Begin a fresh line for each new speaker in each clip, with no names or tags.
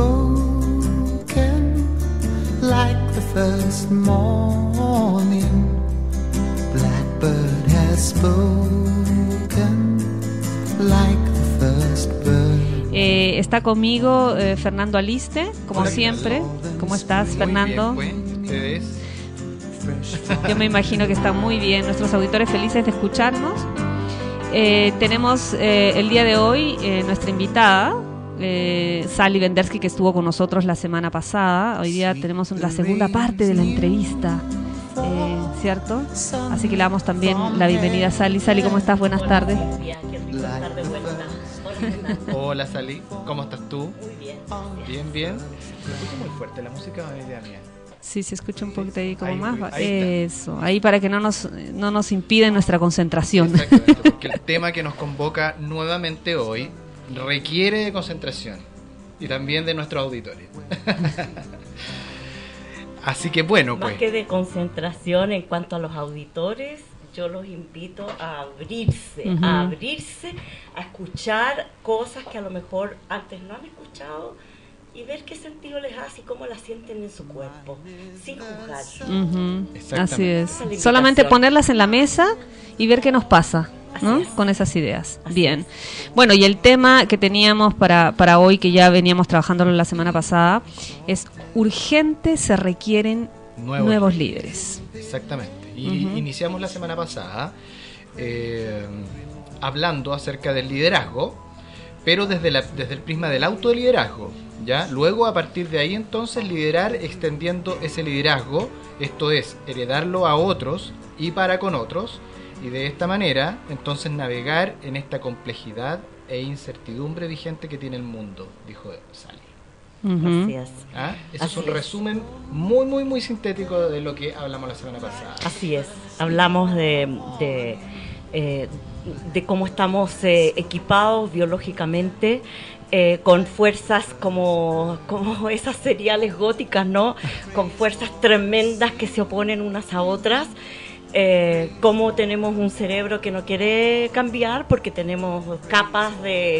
spoken like the first morning. Blackbird has spoken like the first bird.
Está conmigo Fernando Aliste, como siempre. ¿Cómo estás, Fernando?
Muy bien, ¿ustedes?
Yo me imagino que está muy bien. Nuestros auditores felices de escucharnos. Tenemos el día de hoy nuestra invitada, Sally Bendersky, que estuvo con nosotros la semana pasada. Hoy día tenemos la segunda parte de la entrevista, ¿cierto? Así que le damos también la bienvenida a Sally. Sally, ¿cómo estás? Buenas tardes.
Bien, qué rico estar de vuelta.
Hola, Sally, ¿cómo estás tú?
Muy bien.
Bien, bien. Me escucho muy fuerte la música, o es idea mía.
Sí, se escucha un poquito ahí como
Ahí,
más.
ahí
Eso, ahí para que no nos impide nuestra concentración.
Exactamente, porque el tema que nos convoca nuevamente hoy requiere de concentración y también de nuestros auditores. Así que bueno, pues.
Más que de concentración en cuanto a los auditores, yo los invito a abrirse, a escuchar cosas que a lo mejor antes no han escuchado y ver qué sentido les hace y cómo las sienten en su cuerpo, sin juzgar.
Así es.
Esa es la
Solamente
invitación.
ponerlas en la mesa y ver qué nos pasa, ¿no?
Así es.
Con esas ideas.
Así
Bien.
es.
Bueno, y el tema que teníamos para hoy, que ya veníamos trabajándolo la semana pasada, es urgente, se requieren nuevos líderes.
Exactamente. Y iniciamos la semana pasada hablando acerca del liderazgo, pero desde el prisma del autoliderazgo, ¿ya? Luego, a partir de ahí, entonces, liderar extendiendo ese liderazgo, esto es, heredarlo a otros y para con otros, y de esta manera, entonces, navegar en esta complejidad e incertidumbre vigente que tiene el mundo, dijo Sally.
Así es.
¿Ah? Eso
Así
es un
es.
resumen muy, muy, muy sintético de lo que hablamos la semana pasada.
Así es. Hablamos de cómo estamos equipados biológicamente con fuerzas como esas seriales góticas, ¿no? Con fuerzas tremendas que se oponen unas a otras. Cómo tenemos un cerebro que no quiere cambiar porque tenemos capas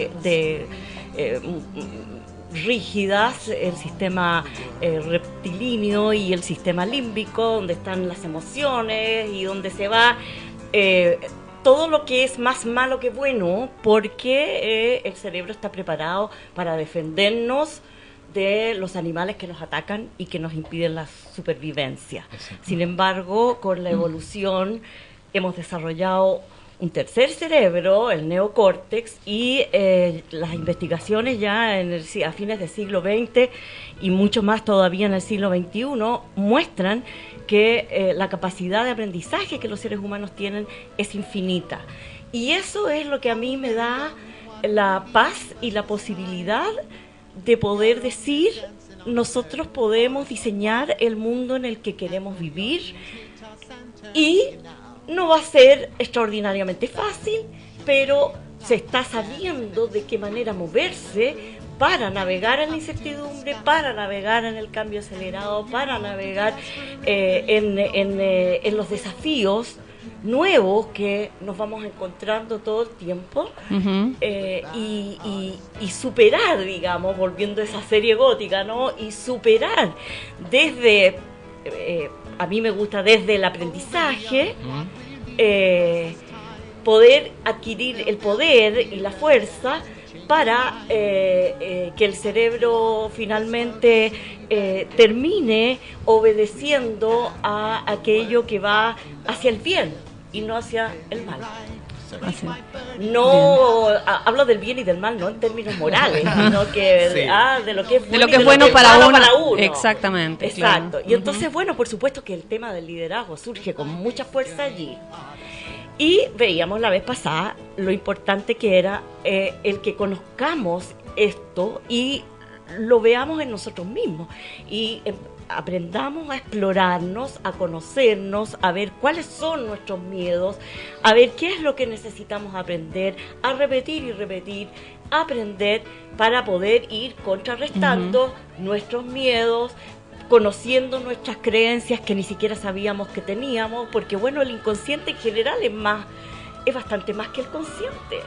rígidas, el sistema reptilíneo y el sistema límbico, donde están las emociones y donde se va todo lo que es más malo que bueno, porque el cerebro está preparado para defendernos de los animales que nos atacan y que nos impiden la supervivencia. Sin embargo, con la evolución hemos desarrollado un tercer cerebro, el neocórtex, y las investigaciones ya a fines del siglo XX y mucho más todavía en el siglo XXI muestran que la capacidad de aprendizaje que los seres humanos tienen es infinita. Y eso es lo que a mí me da la paz y la posibilidad de poder decir, nosotros podemos diseñar el mundo en el que queremos vivir y no va a ser extraordinariamente fácil, pero se está sabiendo de qué manera moverse para navegar en la incertidumbre, para navegar en el cambio acelerado, para navegar en los desafíos nuevos que nos vamos encontrando todo el tiempo y superar, digamos, volviendo a esa serie gótica, ¿no? Y superar desde... a mí me gusta desde el aprendizaje, poder adquirir el poder y la fuerza para que el cerebro finalmente termine obedeciendo a aquello que va hacia el bien y no hacia el mal.
Así.
No hablo del bien y del mal, no en términos morales, sino que
Sí.
de lo que es bueno,
De lo que es
y
bueno
es
para
malo
uno.
para uno.
Exactamente.
Exacto.
Claro.
Y entonces, bueno, por supuesto que el tema del liderazgo surge con mucha fuerza allí. Y veíamos la vez pasada lo importante que era el que conozcamos esto y lo veamos en nosotros mismos. Y aprendamos a explorarnos, a conocernos, a ver cuáles son nuestros miedos, a ver qué es lo que necesitamos aprender, a repetir y repetir, aprender para poder ir contrarrestando nuestros miedos, conociendo nuestras creencias que ni siquiera sabíamos que teníamos, porque bueno, el inconsciente en general es bastante más que el consciente.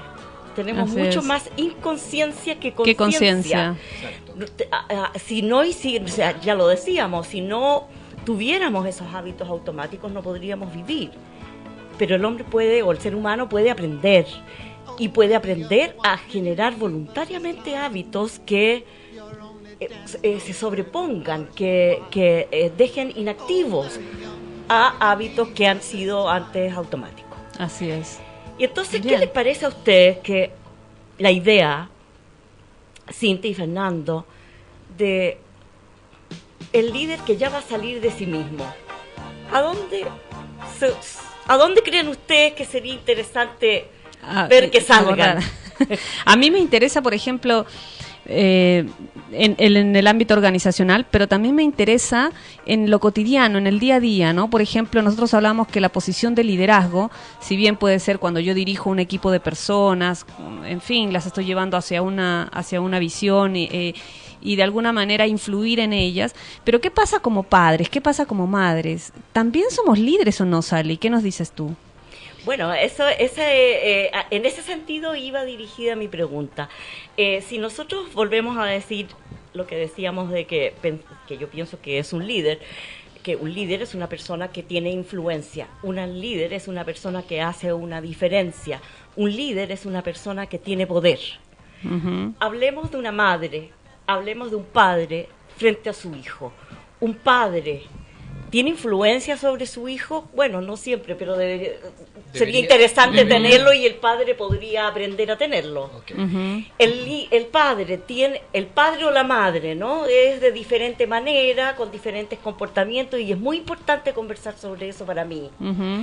Tenemos
Así
mucho
es.
más inconsciencia que
¿Qué conciencia?
Exacto.
Si no, o sea, ya lo decíamos, si no tuviéramos esos hábitos automáticos no podríamos vivir. Pero el hombre puede, o el ser humano puede aprender, y puede aprender a generar voluntariamente hábitos que se sobrepongan, que dejen inactivos a hábitos que han sido antes automáticos.
Así es.
Y entonces,
Bien.
¿qué les parece a ustedes que la idea, Cintia y Fernando, de el líder que ya va a salir de sí mismo? ¿A dónde creen ustedes que sería interesante ver que salgan?
A mí me interesa, por ejemplo, en el ámbito organizacional, pero también me interesa en lo cotidiano, en el día a día, ¿no? Por ejemplo, nosotros hablamos que la posición de liderazgo, si bien puede ser cuando yo dirijo un equipo de personas, en fin, las estoy llevando hacia una visión y de alguna manera influir en ellas, pero ¿qué pasa como padres? ¿Qué pasa como madres? ¿También somos líderes o no, Sally? ¿Qué nos dices tú?
Bueno, en ese sentido iba dirigida mi pregunta. Si nosotros volvemos a decir lo que decíamos de que yo pienso que es un líder, que un líder es una persona que tiene influencia, un líder es una persona que hace una diferencia, un líder es una persona que tiene poder.
Uh-huh.
Hablemos de una madre, hablemos de un padre frente a su hijo. Un padre ¿tiene influencia sobre su hijo? Bueno, no siempre, pero sería interesante tenerlo y el padre podría aprender a tenerlo.
Okay.
Uh-huh.
El padre o la madre, ¿no? Es de diferente manera, con diferentes comportamientos y es muy importante conversar sobre eso para mí.
Uh-huh.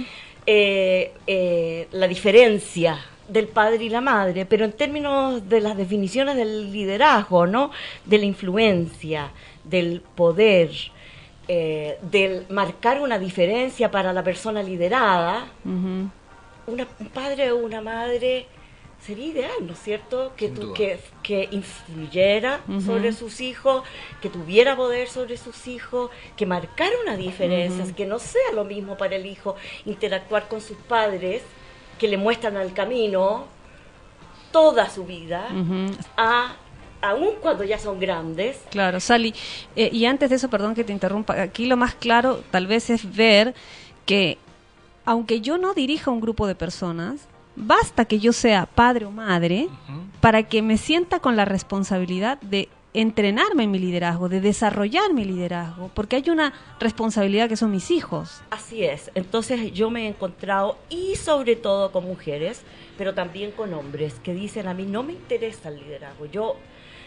La diferencia del padre y la madre, pero en términos de las definiciones del liderazgo, ¿no? De la influencia, del poder, del marcar una diferencia para la persona liderada.
Uh-huh.
Un padre o una madre sería ideal, ¿no es cierto? Que influyera
Uh-huh.
sobre sus hijos, que tuviera poder sobre sus hijos, que marcara una diferencia,
Uh-huh.
que no sea lo mismo para el hijo interactuar con sus padres, que le muestran el camino toda su vida,
Uh-huh.
aún cuando ya son grandes.
Claro, Sally, y antes de eso, perdón que te interrumpa, aquí lo más claro tal vez es ver que aunque yo no dirija un grupo de personas, basta que yo sea padre o madre
Ujú.
para que me sienta con la responsabilidad de entrenarme en mi liderazgo, de desarrollar mi liderazgo, porque hay una responsabilidad que son mis hijos.
Así es, entonces yo me he encontrado, y sobre todo con mujeres, pero también con hombres, que dicen: a mí no me interesa el liderazgo, yo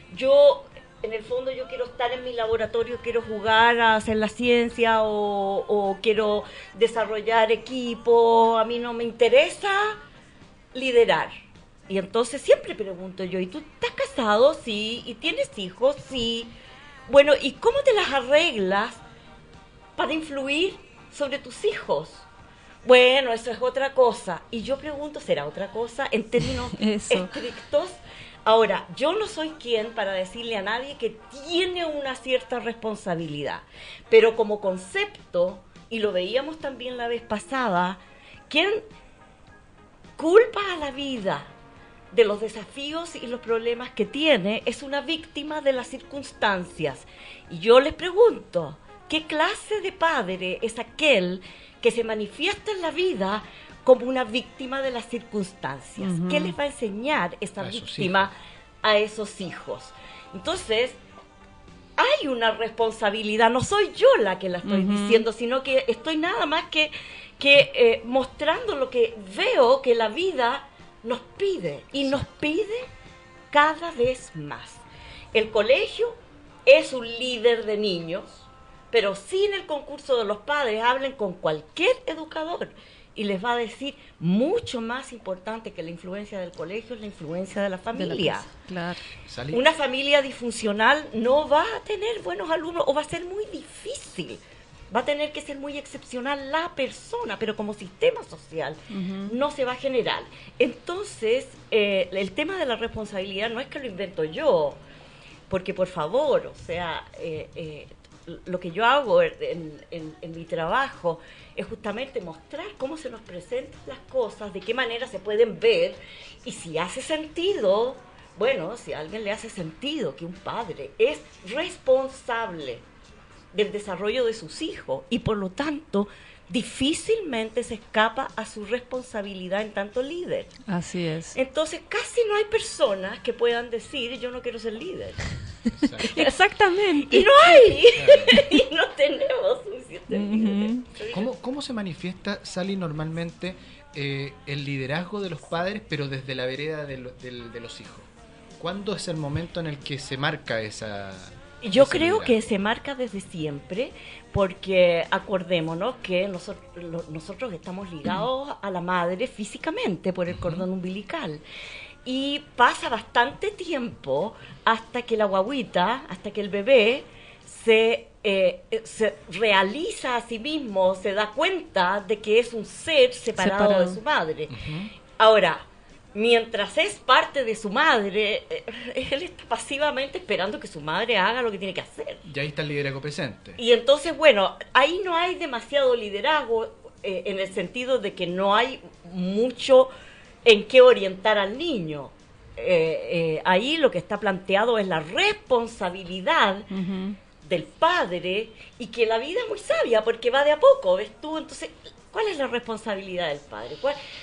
en el fondo yo quiero estar en mi laboratorio, quiero jugar a hacer la ciencia o quiero desarrollar equipo, a mí no me interesa liderar. Y entonces siempre pregunto yo: ¿y tú estás casado? Sí. ¿Y tienes hijos? Sí. Bueno, ¿y cómo te las arreglas para influir sobre tus hijos? Bueno, eso es otra cosa. Y yo pregunto, ¿será otra cosa en términos
Eso.
estrictos? Ahora, yo no soy quien para decirle a nadie que tiene una cierta responsabilidad, pero como concepto, y lo veíamos también la vez pasada, ¿quién culpa a la vida de los desafíos y los problemas que tiene es una víctima de las circunstancias? Y yo les pregunto, ¿qué clase de padre es aquel que se manifiesta en la vida como una víctima de las circunstancias?
Uh-huh.
¿Qué les va a enseñar esta
A sus
víctima a esos hijos? Entonces, hay una responsabilidad, no soy yo la que la estoy
Uh-huh.
diciendo, sino que estoy nada más que mostrando lo que veo que la vida nos pide, y nos pide cada vez más. El colegio es un líder de niños, pero sin el concurso de los padres, hablen con cualquier educador y les va a decir: mucho más importante que la influencia del colegio es la influencia de la
De la
familia.
casa, claro.
¿Sally?
Una familia disfuncional no va a tener buenos alumnos, o va a ser muy difícil. Va a tener que ser muy excepcional la persona, pero como sistema social
Uh-huh.
no se va a generar. Entonces, el tema de la responsabilidad no es que lo invento yo, porque por favor, o sea, lo que yo hago en mi trabajo es justamente mostrar cómo se nos presentan las cosas, de qué manera se pueden ver, y si hace sentido, bueno, si a alguien le hace sentido que un padre es responsable del desarrollo de sus hijos y por lo tanto difícilmente se escapa a su responsabilidad en tanto líder.
Así es.
Entonces casi no hay personas que puedan decir yo no quiero ser líder.
Exacto.
Exactamente.
Y no hay. Y no tenemos suficientes líderes.
¿Cómo se manifiesta, Sally, normalmente el liderazgo de los padres, pero desde la vereda de los hijos? ¿Cuándo es el momento en el que se marca esa...
Yo
ese
creo
liderazgo?
que se marca desde siempre, porque acordémonos que nosotros estamos ligados a la madre físicamente por el cordón umbilical. Y pasa bastante tiempo hasta que la guagüita, hasta que el bebé se realiza a sí mismo, se da cuenta de que es un ser separado de su madre. Ahora, mientras es parte de su madre, él está pasivamente esperando que su madre haga lo que tiene que hacer.
Y ahí está el liderazgo presente.
Y entonces, bueno, ahí no hay demasiado liderazgo en el sentido de que no hay mucho en qué orientar al niño. Ahí lo que está planteado es la responsabilidad del padre, y que la vida es muy sabia porque va de a poco, ¿ves tú? Entonces, ¿cuál es la responsabilidad del padre?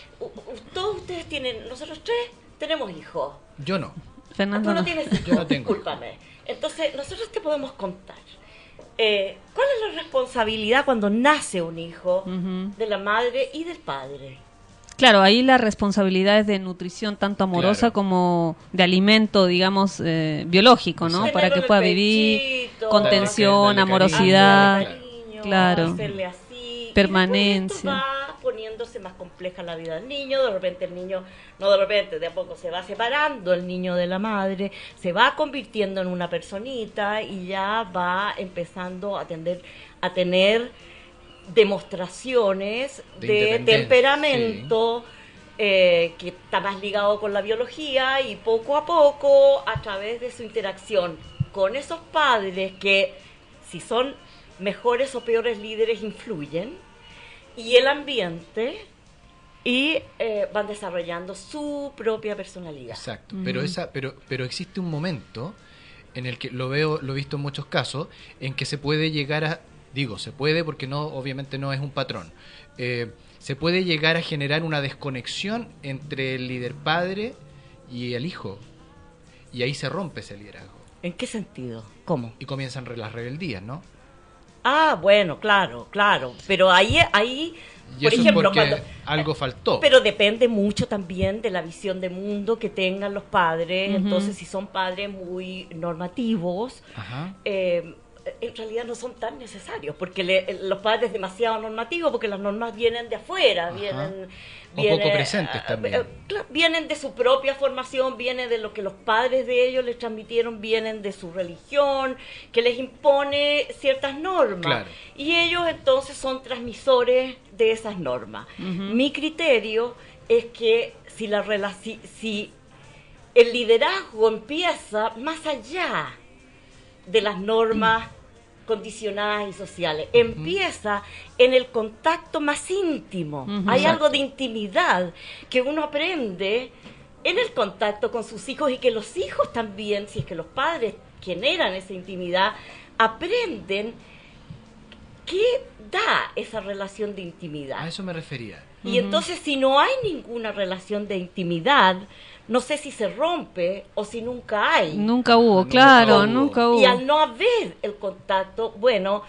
Todos ustedes tienen, nosotros tres tenemos hijos.
Yo no.
Fernando,
Tú no
no.
tienes hijos,
Yo no tengo.
discúlpame. Entonces, nosotros te podemos contar. ¿Cuál es la responsabilidad cuando nace un hijo de la madre y del padre?
Claro, ahí la responsabilidad es de nutrición tanto amorosa
Claro.
como de alimento, digamos, biológico, ¿no?
Exacto.
Para que
Tenerlo
pueda
en el
vivir,
pechito,
contención,
darle
amorosidad,
cariño,
hacerle cariño,
claro.
hacerle así.
Permanencia.
Y después esto va poniéndose más compleja la vida del niño. De repente el niño, no de repente, de a poco se va separando el niño de la madre, se va convirtiendo en una personita y ya va empezando a tener demostraciones
De
de
independencia,
temperamento, que está más ligado con la biología, y poco a poco, a través de su interacción con esos padres que, si son mejores o peores líderes, influyen, y el ambiente, y van desarrollando su propia personalidad.
Exacto. Pero existe un momento en el que lo he visto en muchos casos, en que se puede llegar a... Digo, se puede porque obviamente no es un patrón. Se puede llegar a generar una desconexión entre el líder padre y el hijo. Y ahí se rompe ese liderazgo.
¿En qué sentido? ¿Cómo?
Y comienzan las rebeldías, ¿no?
Ah, bueno, claro. Pero ahí
Y
por
eso
ejemplo,
es porque algo faltó.
Pero depende mucho también de la visión de mundo que tengan los padres. Entonces, si son padres muy normativos,
Ajá.
En realidad no son tan necesarios, porque los padres demasiado normativos, porque las normas vienen de afuera,
Ajá. O poco presentes también.
Vienen de su propia formación, viene de lo que los padres de ellos les transmitieron, vienen de su religión, que les impone ciertas normas.
Claro.
Y ellos entonces son transmisores de esas normas. Mi criterio es que si el liderazgo empieza más allá de las normas condicionadas y sociales, empieza en el contacto más íntimo. Hay
Exacto.
algo de intimidad que uno aprende en el contacto con sus hijos, y que los hijos también, si es que los padres generan esa intimidad, aprenden qué da esa relación de intimidad.
A eso me refería.
Y entonces, si no hay ninguna relación de intimidad, no sé si se rompe o si nunca hay.
Nunca hubo,
Nunca
claro,
hubo.
nunca hubo.
Y al no haber el contacto, bueno,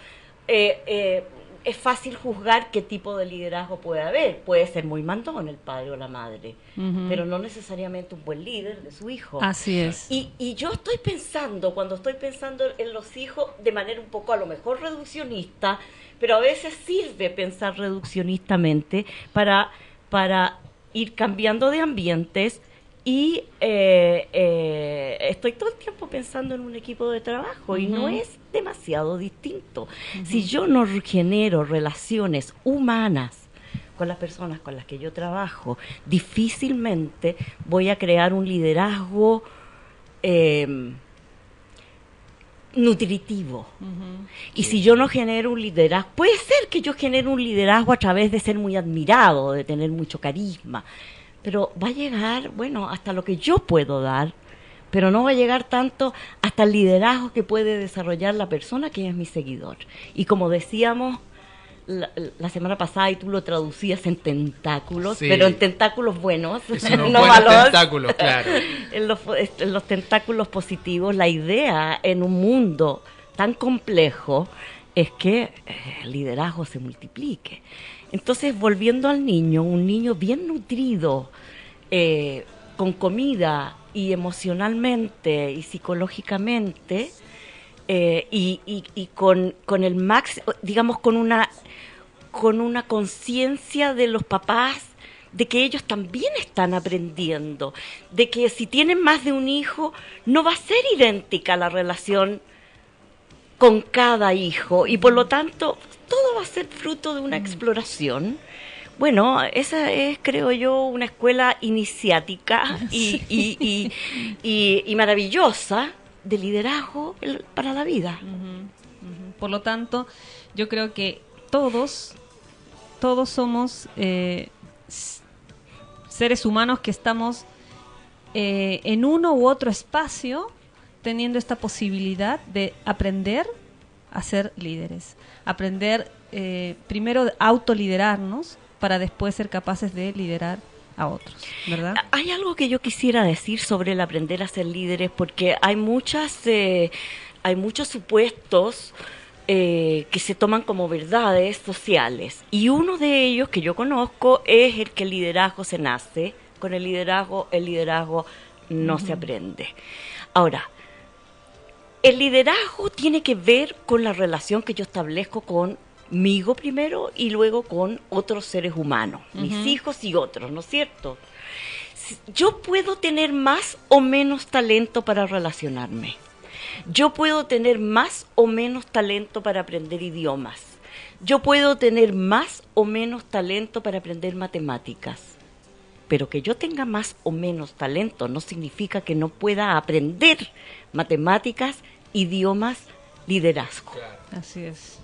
es fácil juzgar qué tipo de liderazgo puede haber. Puede ser muy mandón el padre o la madre, pero no necesariamente un buen líder de su hijo.
Así es.
Y yo cuando estoy pensando en los hijos, de manera un poco a lo mejor reduccionista, pero a veces sirve pensar reduccionistamente para ir cambiando de ambientes. Y estoy todo el tiempo pensando en un equipo de trabajo, y no es demasiado distinto. Si yo no genero relaciones humanas con las personas con las que yo trabajo, difícilmente voy a crear un liderazgo nutritivo. Y si yo no genero un liderazgo, puede ser que yo genere un liderazgo a través de ser muy admirado, de tener mucho carisma, pero va a llegar, bueno, hasta lo que yo puedo dar, pero no va a llegar tanto hasta el liderazgo que puede desarrollar la persona que es mi seguidor. Y como decíamos la semana pasada, y tú lo traducías en tentáculos,
sí,
pero en tentáculos buenos,
no malos tentáculos, claro.
En los tentáculos positivos, la idea en un mundo tan complejo es que el liderazgo se multiplique. Entonces, volviendo al niño, un niño bien nutrido, con comida y emocionalmente y psicológicamente, y con el máximo, digamos, con una conciencia de los papás de que ellos también están aprendiendo, de que si tienen más de un hijo no va a ser idéntica la relación con cada hijo, y por lo tanto todo va a ser fruto de una exploración. Bueno, esa es, creo yo, una escuela iniciática y maravillosa de liderazgo para la vida.
Por lo tanto, yo creo que todos somos seres humanos que estamos en uno u otro espacio teniendo esta posibilidad de aprender a ser líderes, aprender primero a autoliderarnos para después ser capaces de liderar a otros, ¿verdad?
Hay algo que yo quisiera decir sobre el aprender a ser líderes, porque hay muchos supuestos que se toman como verdades sociales, y uno de ellos que yo conozco es el que el liderazgo se nace, con el liderazgo no se aprende. Ahora, el liderazgo tiene que ver con la relación que yo establezco conmigo primero y luego con otros seres humanos, mis hijos y otros, ¿no es cierto? Yo puedo tener más o menos talento para relacionarme. Yo puedo tener más o menos talento para aprender idiomas. Yo puedo tener más o menos talento para aprender matemáticas. Pero que yo tenga más o menos talento no significa que no pueda aprender matemáticas, idiomas, liderazgo.
Así es.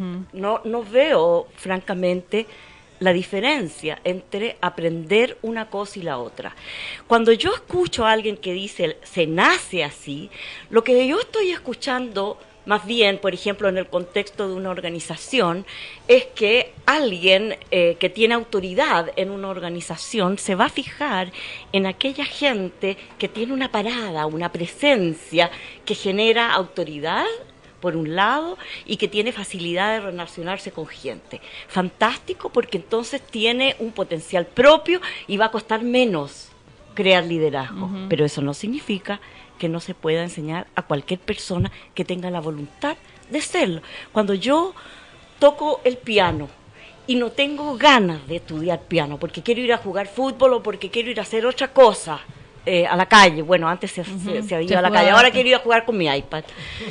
No veo, francamente, la diferencia entre aprender una cosa y la otra. Cuando yo escucho a alguien que dice se nace así, lo que yo estoy escuchando más bien, por ejemplo, en el contexto de una organización, es que alguien que tiene autoridad en una organización se va a fijar en aquella gente que tiene una parada, una presencia que genera autoridad, por un lado, y que tiene facilidad de relacionarse con gente. Fantástico, porque entonces tiene un potencial propio y va a costar menos crear liderazgo. Pero eso no significa que no se pueda enseñar a cualquier persona que tenga la voluntad de serlo. Cuando yo toco el piano y no tengo ganas de estudiar piano porque quiero ir a jugar fútbol o porque quiero ir a hacer otra cosa, a la calle, bueno, antes se había ido a la calle, ahora quiero ir a jugar con mi iPad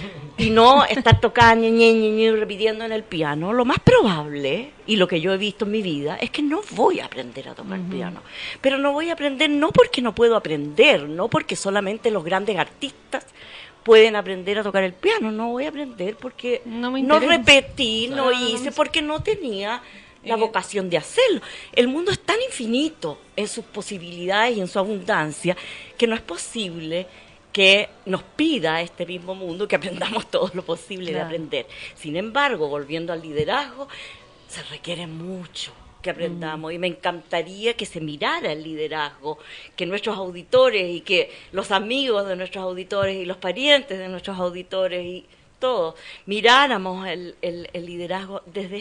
y no estar tocando repitiendo en el piano, lo más probable, y lo que yo he visto en mi vida, es que no voy a aprender a tocar piano. Pero no voy a aprender no porque no puedo aprender, no porque solamente los grandes artistas pueden aprender a tocar el piano, no voy a aprender porque no repetí, no hice, porque no tenía la vocación de hacerlo. El mundo es tan infinito en sus posibilidades y en su abundancia que no es posible que nos pida este mismo mundo que aprendamos todo lo posible de aprender. Sin embargo, volviendo al liderazgo, se requiere mucho que aprendamos y me encantaría que se mirara el liderazgo, que nuestros auditores y que los amigos de nuestros auditores y los parientes de nuestros auditores y todos miráramos el liderazgo desde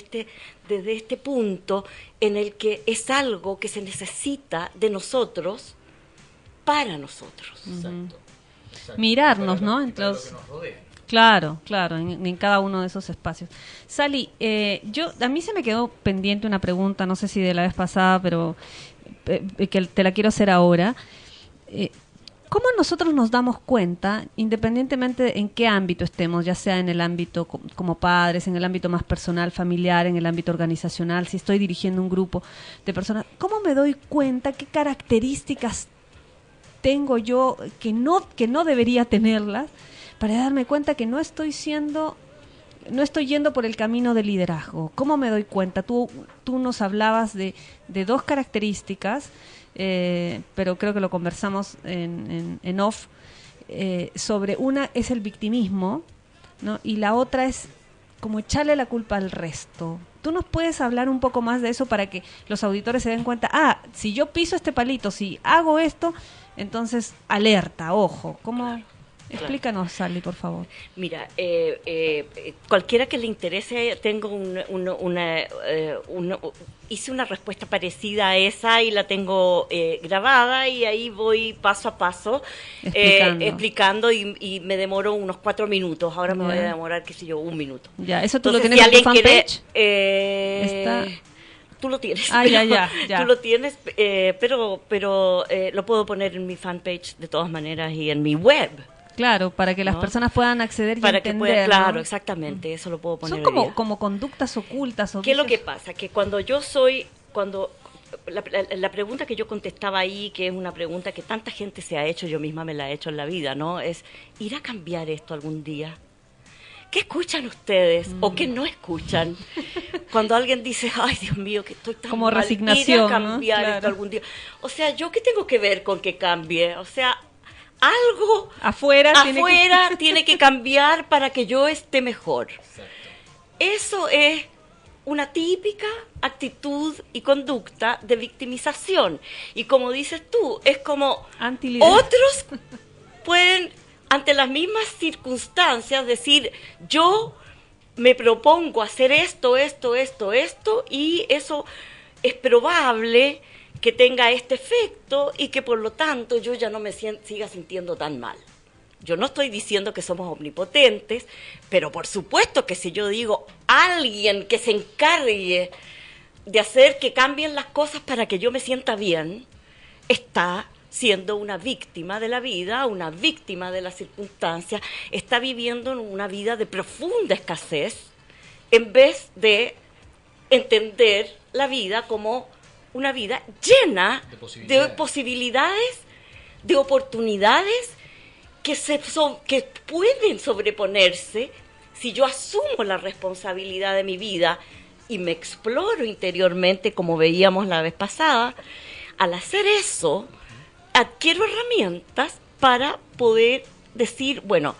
este punto en el que es algo que se necesita de nosotros para nosotros.
Exacto.
Mirarnos, ¿no? Entonces, claro, en cada uno de esos espacios. Sally, a mí se me quedó pendiente una pregunta, no sé si de la vez pasada, pero que te la quiero hacer ahora. ¿Cómo nosotros nos damos cuenta, independientemente en qué ámbito estemos, ya sea en el ámbito como padres, en el ámbito más personal, familiar, en el ámbito organizacional, si estoy dirigiendo un grupo de personas, cómo me doy cuenta qué características tengo yo que no debería tenerlas, para darme cuenta que no estoy yendo por el camino del liderazgo? ¿Cómo me doy cuenta? Tú nos hablabas de dos características, pero creo que lo conversamos en off, sobre una es el victimismo, ¿no? Y la otra es como echarle la culpa al resto. ¿Tú nos puedes hablar un poco más de eso para que los auditores se den cuenta? Si yo piso este palito, si hago esto, entonces alerta, ojo. ¿Cómo? Explícanos, Sally, por favor.
Mira, cualquiera que le interese, tengo hice una respuesta parecida a esa y la tengo grabada, y ahí voy paso a paso explicando y me demoro unos 4 minutos. Ahora me voy a demorar, qué sé yo, 1 minuto.
Ya, ¿eso tú
Entonces,
lo tienes en tu fanpage?
Está... Tú lo tienes.
Ya.
Tú lo tienes, pero lo puedo poner en mi fanpage de todas maneras y en mi web.
Claro, para que las personas puedan acceder y entender.
Claro,
¿no?
Exactamente, eso lo puedo poner.
Son como conductas ocultas.
¿Qué es lo que pasa? Que la pregunta que yo contestaba ahí, que es una pregunta que tanta gente se ha hecho, yo misma me la he hecho en la vida, ¿no? Es, ¿irá a cambiar esto algún día? ¿Qué escuchan ustedes o qué no escuchan? Cuando alguien dice, ay, Dios mío, que estoy tan
como
mal,
resignación,
¿irá a cambiar esto algún día? O sea, ¿yo qué tengo que ver con que cambie? O sea, algo
afuera
tiene que cambiar para que yo esté mejor. Exacto. Eso es una típica actitud y conducta de victimización. Y como dices tú, es como otros pueden, ante las mismas circunstancias, decir, yo me propongo hacer esto, y eso es probable que tenga este efecto y que por lo tanto yo ya no me siga sintiendo tan mal. Yo no estoy diciendo que somos omnipotentes, pero por supuesto que si yo digo alguien que se encargue de hacer que cambien las cosas para que yo me sienta bien, está siendo una víctima de la vida, una víctima de las circunstancias, está viviendo una vida de profunda escasez, en vez de entender la vida como una vida llena de posibilidades, de oportunidades que pueden sobreponerse si yo asumo la responsabilidad de mi vida y me exploro interiormente, como veíamos la vez pasada. Al hacer eso, adquiero herramientas para poder decir, bueno,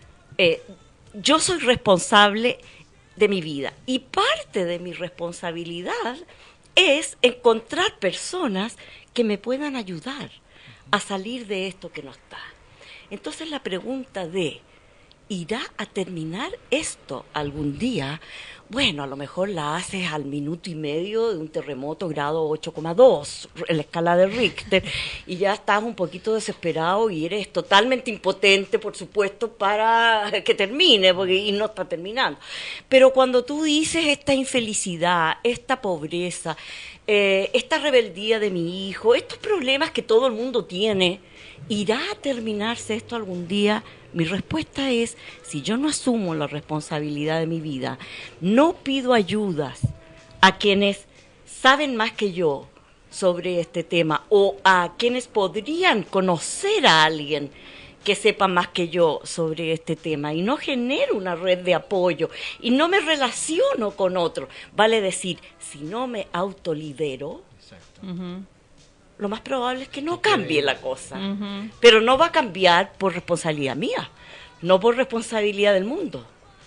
yo soy responsable de mi vida, y parte de mi responsabilidad es encontrar personas que me puedan ayudar a salir de esto que no está. Entonces la pregunta de, ¿irá a terminar esto algún día? Bueno, a lo mejor la haces al 1.5 minutos de un terremoto grado 8,2 en la escala de Richter, y ya estás un poquito desesperado y eres totalmente impotente, por supuesto, para que termine, y no está terminando. Pero cuando tú dices esta infelicidad, esta pobreza, esta rebeldía de mi hijo, estos problemas que todo el mundo tiene, ¿irá a terminarse esto algún día? Mi respuesta es, si yo no asumo la responsabilidad de mi vida, no pido ayudas a quienes saben más que yo sobre este tema, o a quienes podrían conocer a alguien que sepa más que yo sobre este tema, y no genero una red de apoyo y no me relaciono con otro, vale decir, si no me autolidero, lo más probable es que no cambie la cosa. Pero no va a cambiar por responsabilidad mía, no por responsabilidad del mundo.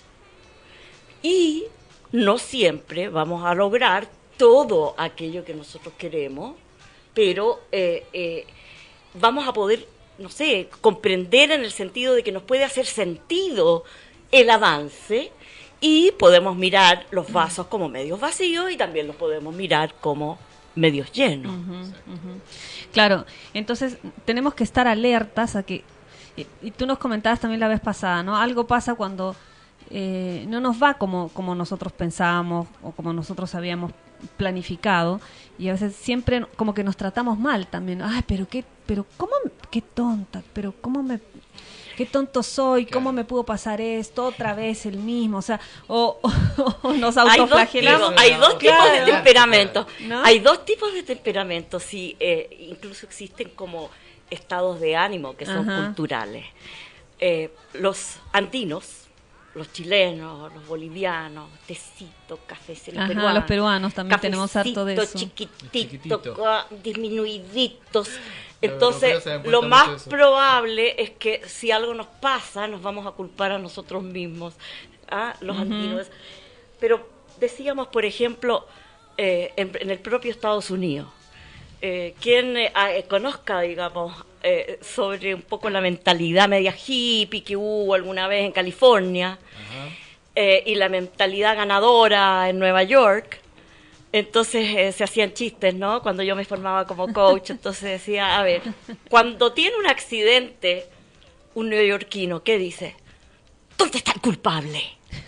Y no siempre vamos a lograr todo aquello que nosotros queremos, pero vamos a poder, no sé, comprender en el sentido de que nos puede hacer sentido el avance, y podemos mirar los vasos como medios vacíos y también los podemos mirar como medios llenos.
Claro, entonces tenemos que estar alertas a que, y tú nos comentabas también la vez pasada, ¿no? Algo pasa cuando no nos va como nosotros pensábamos o como nosotros habíamos planificado, y a veces siempre como que nos tratamos mal también. Ay, qué tonta, qué tonto soy, ¿cómo me pudo pasar esto? Otra vez el mismo, o sea, o nos autoflagelamos.
Hay dos tipos de temperamentos, ¿no? Hay dos tipos de temperamentos, sí, incluso existen como estados de ánimo que son culturales. los andinos, los chilenos, los bolivianos, tecito, café,
Ajá, los peruanos también tenemos harto de eso.
Chiquitito, disminuiditos.
Los
Entonces,
europeos se dan cuenta
lo
mucho de
más
eso.
probable es que si algo nos pasa, nos vamos a culpar a nosotros mismos, los andinos. Pero decíamos, por ejemplo, en el propio Estados Unidos, quien conozca, digamos, sobre un poco la mentalidad media hippie que hubo alguna vez en California, y la mentalidad ganadora en Nueva York. Entonces se hacían chistes, ¿no? Cuando yo me formaba como coach, entonces decía, a ver, cuando tiene un accidente un neoyorquino, ¿qué dice? ¿Dónde está el culpable?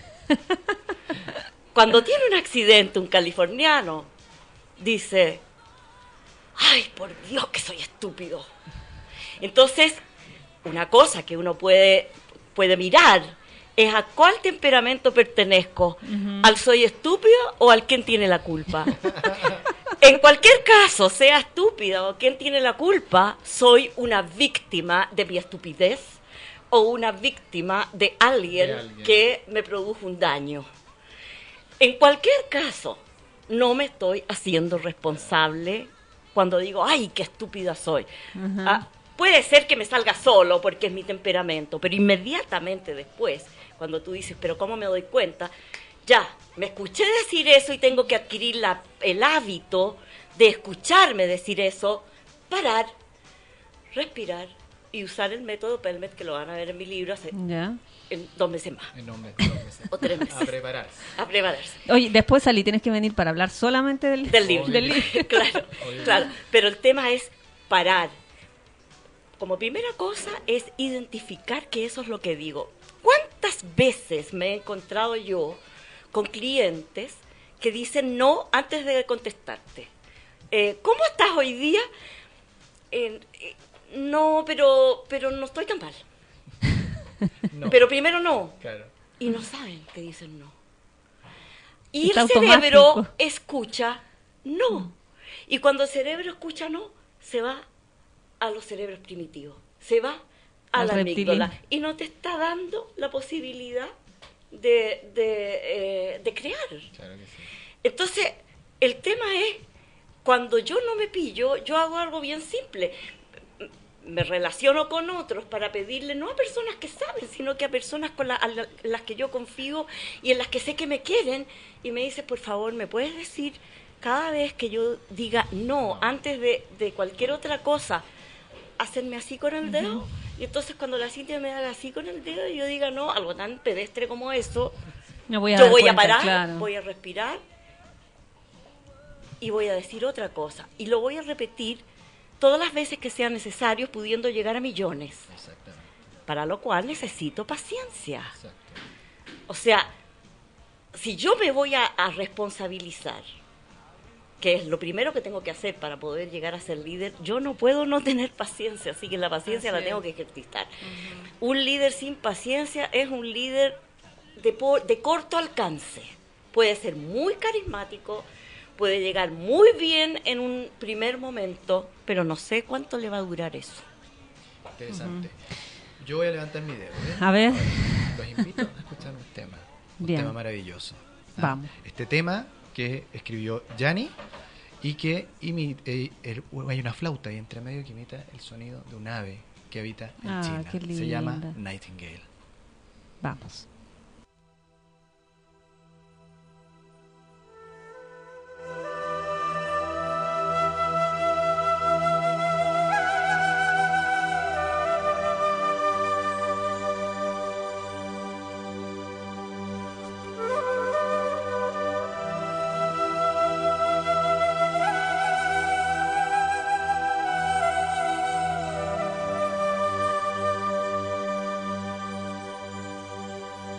Cuando tiene un accidente un californiano, dice, ¡ay, por Dios que soy estúpido! Entonces, una cosa que uno puede mirar es a cuál temperamento pertenezco, al soy estúpido o al quien tiene la culpa. En cualquier caso, sea estúpida o quien tiene la culpa, soy una víctima de mi estupidez o una víctima de alguien que me produjo un daño. En cualquier caso, no me estoy haciendo responsable cuando digo, ¡ay, qué estúpida soy! Puede ser que me salga solo porque es mi temperamento, pero inmediatamente después, cuando tú dices, pero ¿cómo me doy cuenta? Ya, me escuché decir eso y tengo que adquirir el hábito de escucharme decir eso, parar, respirar y usar el método Pelmet, que lo van a ver en mi libro en 2 meses más.
En 2 meses.
O 3 meses.
A prepararse.
A prepararse.
Oye, después, Ali, tienes que venir para hablar solamente del
libro.
Del libro.
Claro, claro. Pero el tema es parar. Como primera cosa es identificar que eso es lo que digo. ¿Cuántas veces me he encontrado yo con clientes que dicen no antes de contestarte? ¿Cómo estás hoy día? No, pero no estoy tan mal.
No.
Pero primero no.
Claro.
Y no saben que dicen no. Y
Está
el cerebro
automático.
escucha no. Y cuando el cerebro escucha no, se va a los cerebros primitivos, se va a
Al
la
reptilino.
amígdala y no te está dando la posibilidad de crear.
Claro que sí.
Entonces, el tema es, cuando yo no me pillo, yo hago algo bien simple. Me relaciono con otros para pedirle, no a personas que saben, sino que a personas las que yo confío y en las que sé que me quieren, y me dice, por favor, ¿me puedes decir cada vez que yo diga no, antes de cualquier otra cosa, hacerme así con el dedo? Y entonces cuando la Cintia me haga así con el dedo y yo diga no, algo tan pedestre como eso,
Me voy a
yo
dar
voy
cuenta,
a parar,
claro.
voy a respirar y voy a decir otra cosa. Y lo voy a repetir todas las veces que sea necesario, pudiendo llegar a millones.
Exactamente.
Para lo cual necesito paciencia.
Exacto.
O sea, si yo me voy a responsabilizar, que es lo primero que tengo que hacer para poder llegar a ser líder, yo no puedo no tener paciencia, así que la paciencia
Así
la tengo
es.
que ejercitar. Un líder sin paciencia es un líder de corto alcance. Puede ser muy carismático, puede llegar muy bien en un primer momento, pero no sé cuánto le va a durar eso.
Interesante. Yo voy a levantar mi dedo.
A ver.
Los invito a escuchar un tema. Un
Bien.
tema maravilloso.
Vamos.
Este tema que escribió Yanni y que hay una flauta ahí entre medio que imita el sonido de un ave que habita en
Ah,
China.
qué
Se llama
linda.
Nightingale.
Vamos.
Nightingale,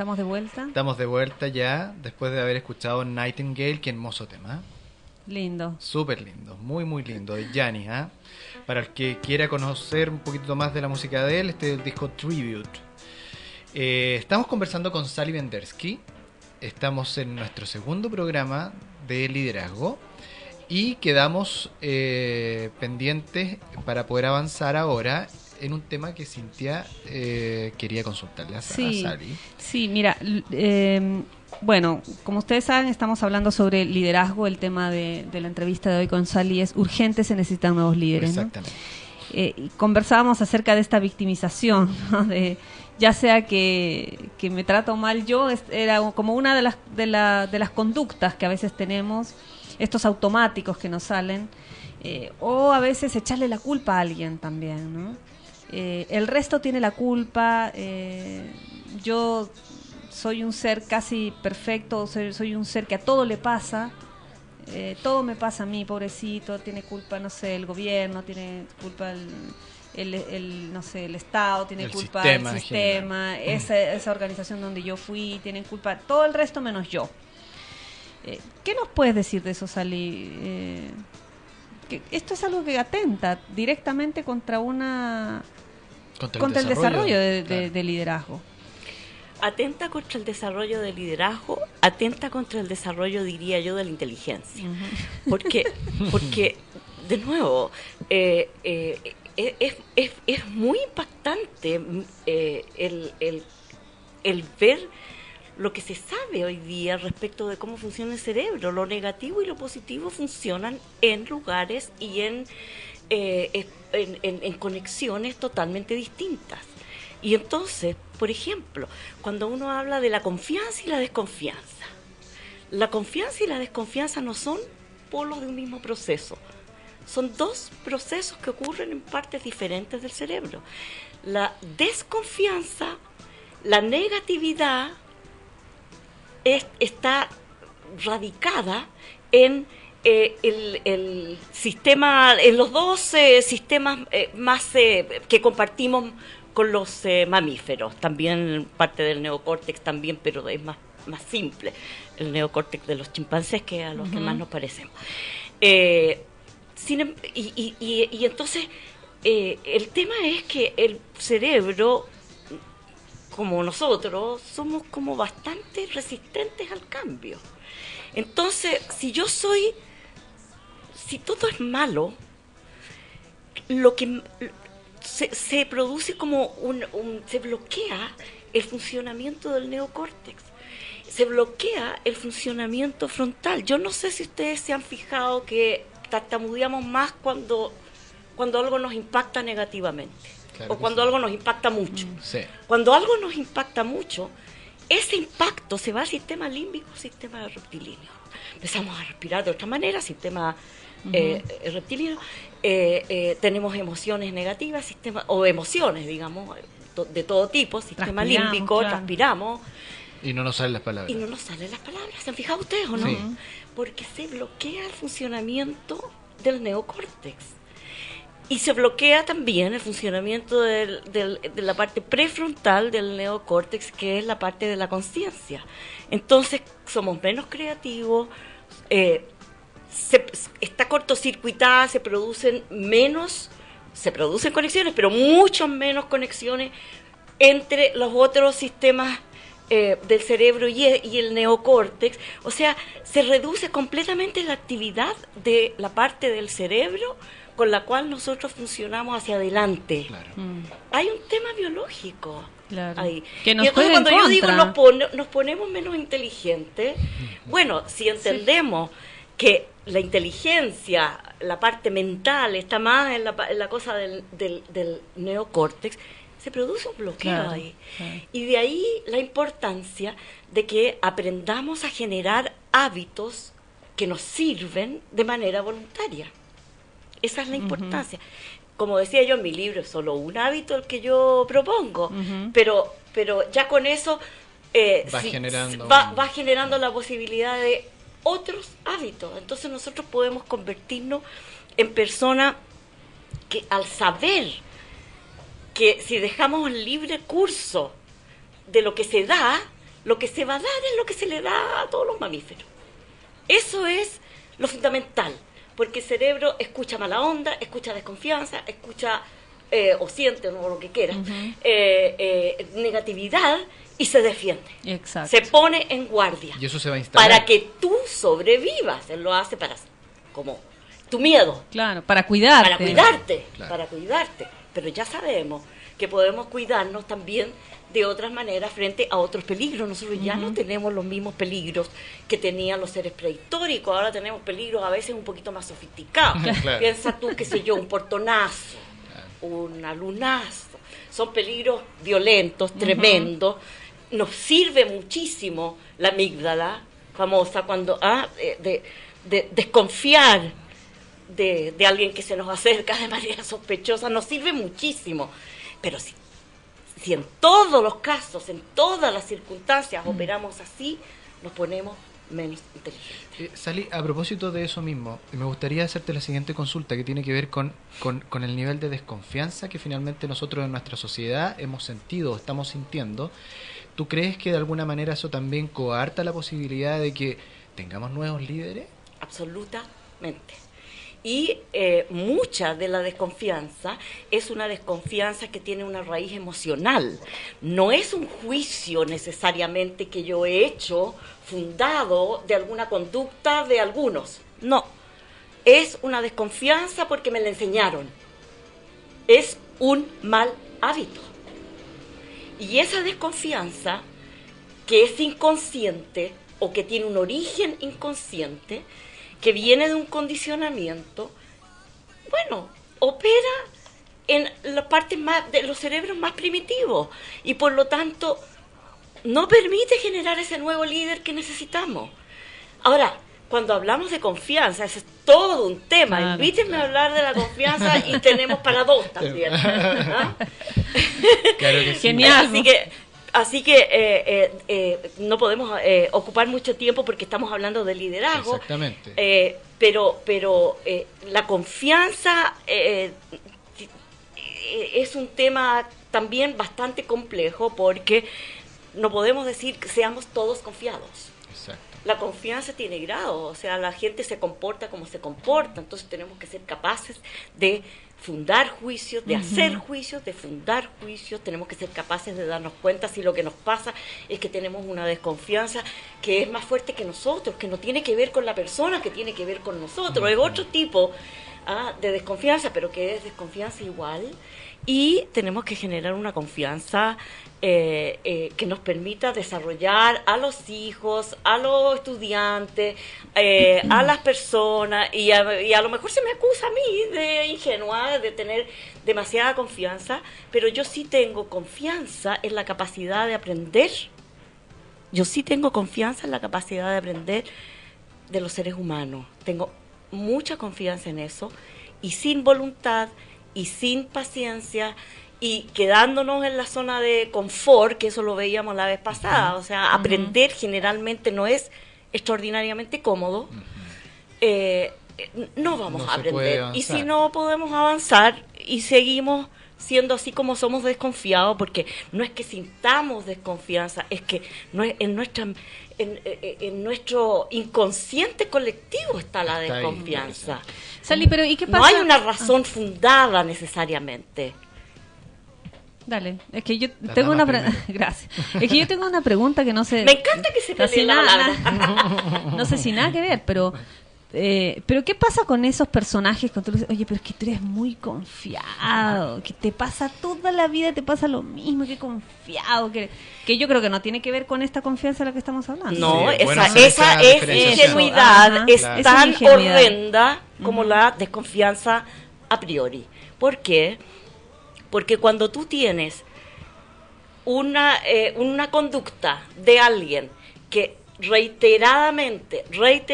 ¿Estamos de vuelta?
Estamos de vuelta ya, después de haber escuchado Nightingale. Qué hermoso tema.
Lindo.
Súper lindo, muy muy lindo, de Yanni. Para el que quiera conocer un poquito más de la música de él, este es el disco Tribute. Estamos conversando con Sally Bendersky. Estamos en nuestro segundo programa de liderazgo y quedamos pendientes para poder avanzar ahora en un tema que Cintia quería consultarle a Sally.
Sí, mira, bueno, como ustedes saben, estamos hablando sobre liderazgo. El tema de la entrevista de hoy con Sally es urgente, se necesitan nuevos líderes.
Exactamente.
¿No? Y conversábamos acerca de esta victimización, ¿no? Ya sea que me trato mal yo, era como una de las conductas que a veces tenemos, estos automáticos que nos salen, o a veces echarle la culpa a alguien también, ¿no? El resto tiene la culpa, yo soy un ser casi perfecto, soy un ser que a todo le pasa, todo me pasa a mí, pobrecito, tiene culpa, no sé, el gobierno, tiene culpa no sé, el Estado, tiene culpa el sistema, esa organización donde yo fui, tienen culpa, todo el resto menos yo. ¿Qué nos puedes decir de eso, Sally? Que esto es algo que atenta directamente contra el desarrollo de liderazgo.
Atenta contra el desarrollo del liderazgo, atenta contra el desarrollo, diría yo, de la inteligencia. Uh-huh. Porque de nuevo, es muy impactante el ver lo que se sabe hoy día respecto de cómo funciona el cerebro. Lo negativo y lo positivo funcionan en lugares y en conexiones totalmente distintas. Y entonces, por ejemplo, cuando uno habla de la confianza y la desconfianza, la confianza y la desconfianza no son polos de un mismo proceso. Son dos procesos que ocurren en partes diferentes del cerebro. La desconfianza, la negatividad, está radicada en el sistema, en los dos sistemas más que compartimos con los mamíferos, también parte del neocórtex también, pero es más simple, el neocórtex de los chimpancés, que a los que más nos parecemos. Y entonces el tema es que el cerebro, como nosotros, somos como bastante resistentes al cambio. Entonces, si todo es malo, lo que se produce como se bloquea el funcionamiento del neocórtex, se bloquea el funcionamiento frontal. Yo no sé si ustedes se han fijado que tartamudeamos más cuando algo nos impacta negativamente, claro, o cuando algo nos impacta mucho.
Sí.
Cuando algo nos impacta mucho, ese impacto se va al sistema límbico, sistema reptilíneo. Empezamos a respirar de otra manera, sistema reptilíneo. Tenemos emociones negativas, o emociones, digamos, de todo tipo, sistema límbico, claro. Transpiramos.
Y no nos salen las palabras.
¿Se han fijado ustedes o no? Sí. Porque se bloquea el funcionamiento del neocórtex. Y se bloquea también el funcionamiento de la parte prefrontal del neocórtex, que es la parte de la conciencia. Entonces somos menos creativos, está cortocircuitada, se producen conexiones, pero mucho menos conexiones entre los otros sistemas del cerebro y el neocórtex. O sea, se reduce completamente la actividad de la parte del cerebro con la cual nosotros funcionamos hacia adelante. Claro. Hay un tema biológico, claro, ahí. Que nos, y entonces cuando yo digo nos ponemos menos inteligentes, bueno, si entendemos que la inteligencia, la parte mental, está más en la cosa del neocórtex, se produce un bloqueo, claro, ahí. Claro. Y de ahí la importancia de que aprendamos a generar hábitos que nos sirven de manera voluntaria. Esa es la importancia. Como decía yo en mi libro, es solo un hábito el que yo propongo, pero ya con eso va generando la posibilidad de otros hábitos. Entonces nosotros podemos convertirnos en personas que, al saber que si dejamos un libre curso de lo que se da, lo que se va a dar es lo que se le da a todos los mamíferos. Eso es lo fundamental, porque el cerebro escucha mala onda, escucha desconfianza, escucha o siente, o lo que quiera, negatividad, y se defiende.
Exacto.
Se pone en guardia.
Y eso se va a instalar.
Para que tú sobrevivas. Él lo hace para, como tu miedo.
Claro, para cuidarte.
Para cuidarte,
Claro.
para cuidarte. Pero ya sabemos que podemos cuidarnos también de otras maneras frente a otros peligros. Nosotros ya no tenemos los mismos peligros que tenían los seres prehistóricos. Ahora tenemos peligros a veces un poquito más sofisticados.
Claro.
Piensa tú, qué sé yo, un portonazo, un alunazo. Son peligros violentos, tremendos. Nos sirve muchísimo la amígdala famosa cuando de desconfiar de alguien que se nos acerca de manera sospechosa, nos sirve muchísimo. Pero si en todos los casos, en todas las circunstancias operamos así, nos ponemos menos inteligentes.
Sally, a propósito de eso mismo, me gustaría hacerte la siguiente consulta que tiene que ver con el nivel de desconfianza que finalmente nosotros en nuestra sociedad hemos sentido, estamos sintiendo. ¿Tú crees que de alguna manera eso también coarta la posibilidad de que tengamos nuevos líderes?
Absolutamente. Y mucha de la desconfianza es una desconfianza que tiene una raíz emocional. No es un juicio necesariamente que yo he hecho fundado de alguna conducta de algunos. No. Es una desconfianza porque me la enseñaron. Es un mal hábito. Y esa desconfianza, que es inconsciente o que tiene un origen inconsciente, que viene de un condicionamiento, bueno, opera en la parte más de los cerebros más primitivos y por lo tanto no permite generar ese nuevo líder que necesitamos. Ahora, cuando hablamos de confianza, ese es todo un tema.
Claro,
Invítenme a hablar de la confianza y tenemos para dos también. ¿Ah?
Claro que sí.
Genial.
Así que no podemos ocupar mucho tiempo porque estamos hablando de liderazgo.
Exactamente.
Pero la confianza es un tema también bastante complejo porque no podemos decir que seamos todos confiados.
Exacto.
La confianza tiene grado, o sea, la gente se comporta como se comporta, entonces tenemos que ser capaces de fundar juicios, de hacer juicios, de fundar juicios, tenemos que ser capaces de darnos cuenta si lo que nos pasa es que tenemos una desconfianza que es más fuerte que nosotros, que no tiene que ver con la persona, que tiene que ver con nosotros, es otro tipo de desconfianza, pero que es desconfianza igual, y tenemos que generar una confianza que nos permita desarrollar a los hijos, a los estudiantes, a las personas, y a lo mejor se me acusa a mí de ingenua, de tener demasiada confianza, pero yo sí tengo confianza en la capacidad de aprender. Yo sí tengo confianza en la capacidad de aprender de los seres humanos. Tengo mucha confianza en eso, y sin voluntad y sin paciencia y quedándonos en la zona de confort, que eso lo veíamos la vez pasada, o sea, aprender generalmente no es extraordinariamente cómodo, no vamos a aprender. Y si no podemos avanzar y seguimos siendo así como somos desconfiados, porque no es que sintamos desconfianza, es que no es en nuestro inconsciente colectivo está la desconfianza.
Sally, pero ¿y qué pasa?
No hay una razón fundada necesariamente.
Dale, es que yo tengo una gracias. Es que yo tengo una pregunta que no sé.
Me encanta que se pelee la palabra.
No sé si nada que ver, pero ¿qué pasa con esos personajes cuando tú dices, oye, pero es que tú eres muy confiado, que te pasa toda la vida, te pasa lo mismo, que confiado, que yo creo que no tiene que ver con esta confianza de la que estamos hablando.
No,
Sí,
esa es ingenuidad, es
claro.
tan
Esa ingenuidad.
horrenda como la desconfianza a priori. ¿Por qué? Porque cuando tú tienes una conducta de alguien que reiteradamente,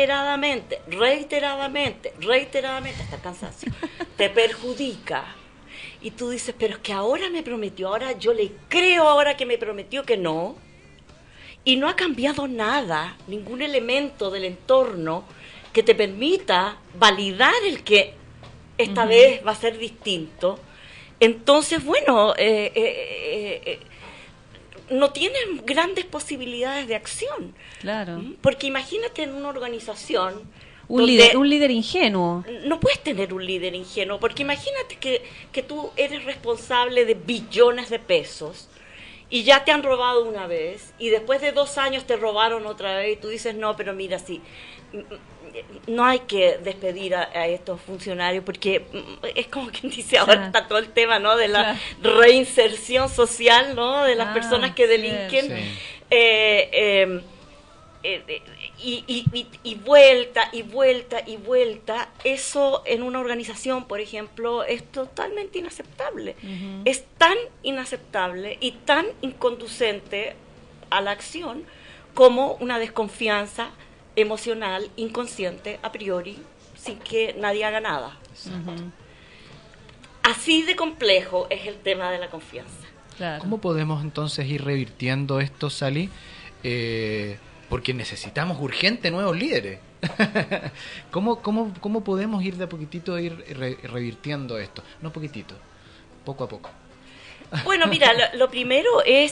hasta el cansancio, te perjudica, y tú dices, pero es que ahora me prometió, ahora yo le creo ahora que me prometió que no, y no ha cambiado nada, ningún elemento del entorno que te permita validar el que esta vez va a ser distinto. Entonces, bueno, no tienen grandes posibilidades de acción.
Claro.
Porque imagínate en una organización...
Un líder ingenuo.
No puedes tener un líder ingenuo, porque imagínate que tú eres responsable de billones de pesos y ya te han robado una vez y después de 2 años te robaron otra vez y tú dices, no, pero mira, sí, no hay que despedir a estos funcionarios porque es como quien dice, ahora está todo el tema, ¿no?, de la reinserción social, ¿no?, de las personas que delinquen. Sí. Y vuelta y vuelta y vuelta, eso en una organización, por ejemplo, es totalmente inaceptable. Es tan inaceptable y tan inconducente a la acción como una desconfianza emocional, inconsciente, a priori, sin que nadie haga nada. Así de complejo es el tema de la confianza.
Claro.
¿Cómo podemos entonces ir revirtiendo esto, Sally? Porque necesitamos urgente nuevos líderes. ¿Cómo podemos ir de a poquitito revirtiendo esto? No poquitito, poco a poco.
Bueno, mira, lo primero es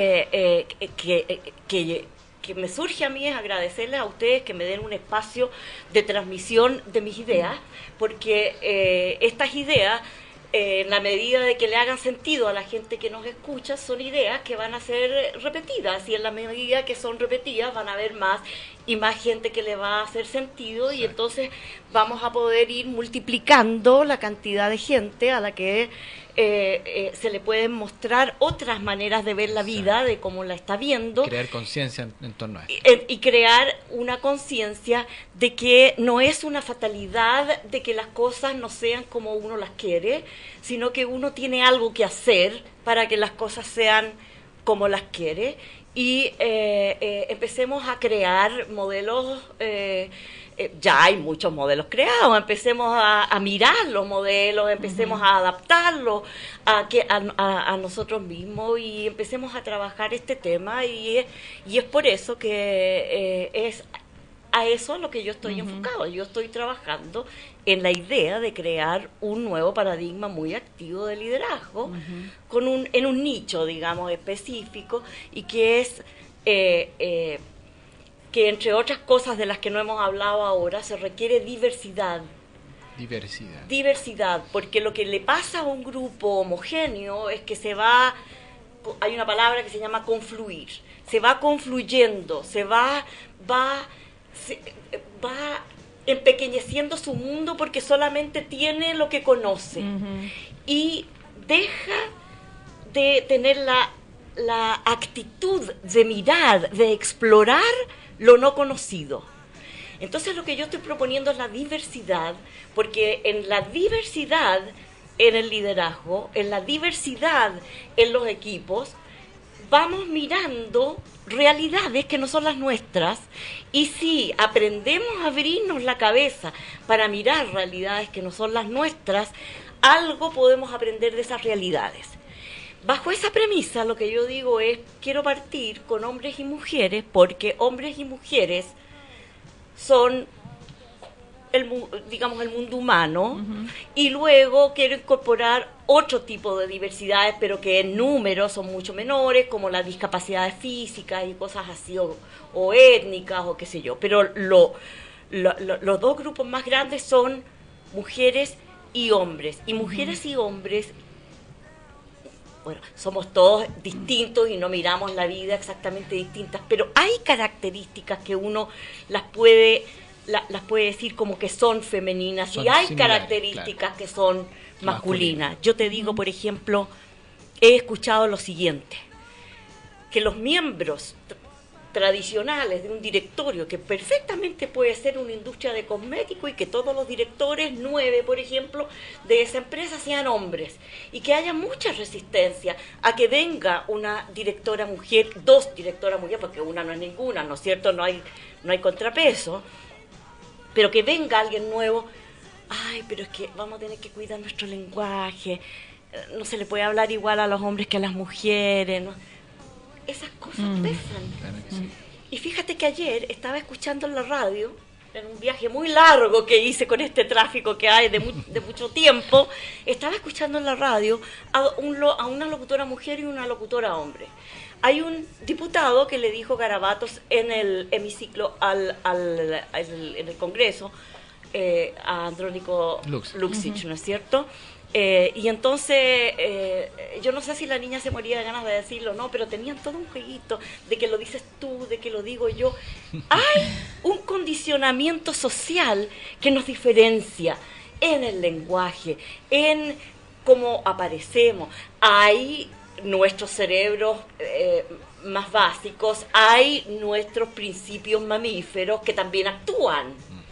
que me surge a mí es agradecerles a ustedes que me den un espacio de transmisión de mis ideas, porque estas ideas, en la medida de que le hagan sentido a la gente que nos escucha, son ideas que van a ser repetidas, y en la medida que son repetidas van a haber más y más gente que le va a hacer sentido. Exacto. Y entonces vamos a poder ir multiplicando la cantidad de gente a la que se le pueden mostrar otras maneras de ver la vida, de cómo la está viendo.
Crear conciencia en torno a esto.
Y crear una conciencia de que no es una fatalidad de que las cosas no sean como uno las quiere, sino que uno tiene algo que hacer para que las cosas sean como las quiere. Y empecemos a crear modelos. Ya hay muchos modelos creados, empecemos a mirar los modelos, empecemos a adaptarlos a nosotros mismos y empecemos a trabajar este tema, y es por eso que es a eso a lo que yo estoy enfocado. Yo estoy trabajando en la idea de crear un nuevo paradigma muy activo de liderazgo en un nicho, digamos, específico, y que es... que entre otras cosas de las que no hemos hablado ahora, se requiere diversidad. Diversidad, porque lo que le pasa a un grupo homogéneo es que hay una palabra que se llama confluir, se va confluyendo, va empequeñeciendo su mundo porque solamente tiene lo que conoce, y deja de tener la actitud de mirar, de explorar lo no conocido. Entonces lo que yo estoy proponiendo es la diversidad, porque en la diversidad en el liderazgo, en la diversidad en los equipos, vamos mirando realidades que no son las nuestras, y si aprendemos a abrirnos la cabeza para mirar realidades que no son las nuestras, algo podemos aprender de esas realidades. Bajo esa premisa, lo que yo digo es, quiero partir con hombres y mujeres, porque hombres y mujeres son, el mundo humano, y luego quiero incorporar otro tipo de diversidades, pero que en número son mucho menores, como las discapacidades físicas y cosas así, o étnicas, o qué sé yo. Pero los dos grupos más grandes son mujeres y hombres, y mujeres y hombres. Bueno, somos todos distintos y no miramos la vida exactamente distintas, pero hay características que uno las puede decir como que son femeninas, y hay características que son masculinas. Yo te digo, por ejemplo, he escuchado lo siguiente, que los miembros tradicionales de un directorio, que perfectamente puede ser una industria de cosméticos, y que todos los directores 9, por ejemplo, de esa empresa sean hombres, y que haya mucha resistencia a que venga una directora mujer, 2 directoras mujeres, porque una no es ninguna, ¿no es cierto? No hay contrapeso, pero que venga alguien nuevo. Ay, pero es que vamos a tener que cuidar nuestro lenguaje, no se le puede hablar igual a los hombres que a las mujeres, ¿no? Esas cosas pesan.
Claro que sí.
Y fíjate que ayer estaba escuchando en la radio en un viaje muy largo que hice con este tráfico que hay de mucho tiempo, estaba escuchando en la radio a una locutora mujer y una locutora hombre. Hay un diputado que le dijo garabatos en el hemiciclo en el Congreso a Andrónico Luksic, ¿no es cierto? Y entonces, yo no sé si la niña se moría de ganas de decirlo, no, pero tenían todo un jueguito de que lo dices tú, de que lo digo yo. Hay un condicionamiento social que nos diferencia en el lenguaje, en cómo aparecemos. Hay nuestros cerebros más básicos, hay nuestros principios mamíferos que también actúan.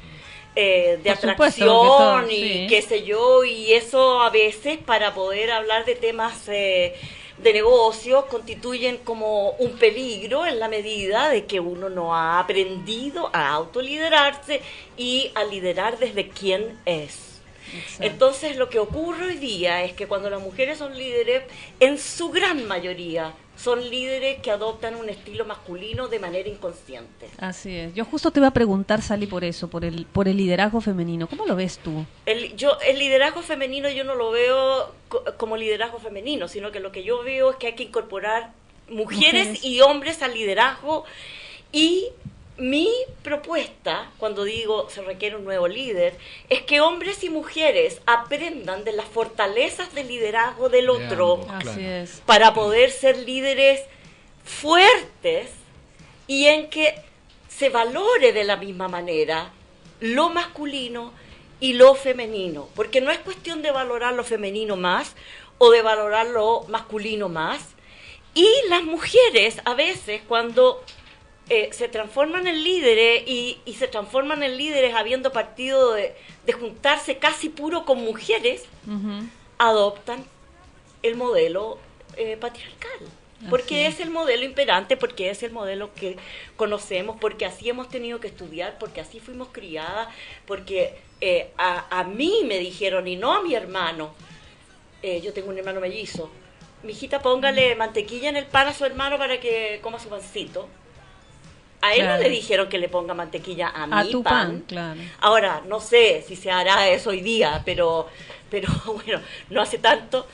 De
por
atracción y
sí,
qué sé yo, y eso a veces para poder hablar de temas de negocios constituyen como un peligro en la medida de que uno no ha aprendido a autoliderarse y a liderar desde quién es. Exacto. Entonces lo que ocurre hoy día es que cuando las mujeres son líderes, en su gran mayoría son líderes que adoptan un estilo masculino de manera inconsciente.
Así es. Yo justo te iba a preguntar, Sally, por eso, por el liderazgo femenino. ¿Cómo lo ves tú?
El liderazgo femenino yo no lo veo como liderazgo femenino, sino que lo que yo veo es que hay que incorporar mujeres y hombres al liderazgo. Y mi propuesta, cuando digo se requiere un nuevo líder, es que hombres y mujeres aprendan de las fortalezas del liderazgo del otro.
Claro. Así es.
Para poder ser líderes fuertes y en que se valore de la misma manera lo masculino y lo femenino. Porque no es cuestión de valorar lo femenino más o de valorar lo masculino más. Y las mujeres a veces cuando se transforman en líderes y se transforman en líderes habiendo partido de juntarse casi puro con mujeres, adoptan el modelo patriarcal. Porque es el modelo imperante, porque es el modelo que conocemos, porque así hemos tenido que estudiar, porque así fuimos criadas, porque a mí me dijeron, y no a mi hermano, yo tengo un hermano mellizo, mijita, póngale mantequilla en el pan a su hermano para que coma su pancito. A él no le dijeron que le ponga mantequilla a mi
tu pan. Claro.
Ahora, no sé si se hará eso hoy día, pero bueno, no hace tanto,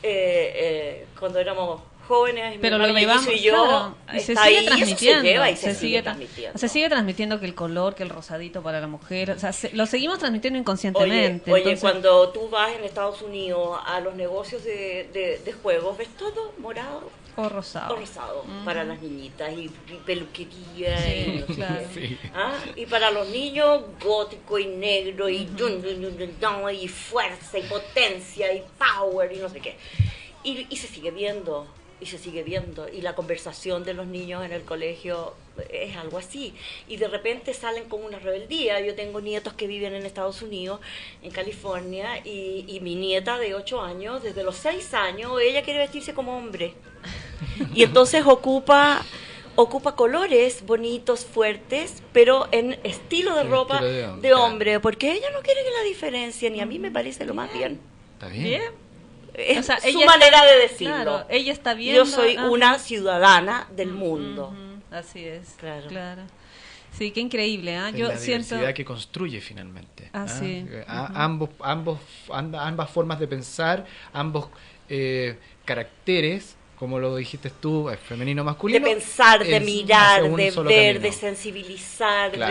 cuando éramos jóvenes,
pero
mi
lo llevamos
y yo,
claro, y se sigue transmitiendo,
se sigue transmitiendo.
Se sigue transmitiendo que el color, que el rosadito para la mujer, o sea, lo seguimos transmitiendo inconscientemente.
Oye, cuando tú vas en Estados Unidos a los negocios de juegos, ves todo morado
o rosado,
para las niñitas, y peluquería,
sí,
y no sé
claro.
qué. Y para los niños, gótico y negro, y fuerza, y potencia, y power, y no sé qué. Y se sigue viendo, y la conversación de los niños en el colegio es algo así, y de repente salen con una rebeldía. Yo tengo nietos que viven en Estados Unidos, en California, y mi nieta de 8 años, desde los 6 años, ella quiere vestirse como hombre, y entonces ocupa colores bonitos, fuertes, pero en estilo de ropa de hombre, porque ella no quiere que la diferencien, y a mí me parece lo más bien.
Está bien.
Es su manera de decirlo.
Claro, ella está viendo.
Yo soy una ciudadana del mundo.
Así es.
Claro.
Sí, qué increíble.
Es
Yo
la
siento
diversidad que construye finalmente.
Sí.
Ambas formas de pensar, ambos caracteres, como lo dijiste tú, femenino masculino.
De pensar, de mirar, de ver,
camino.
de sensibilizar,
Claro.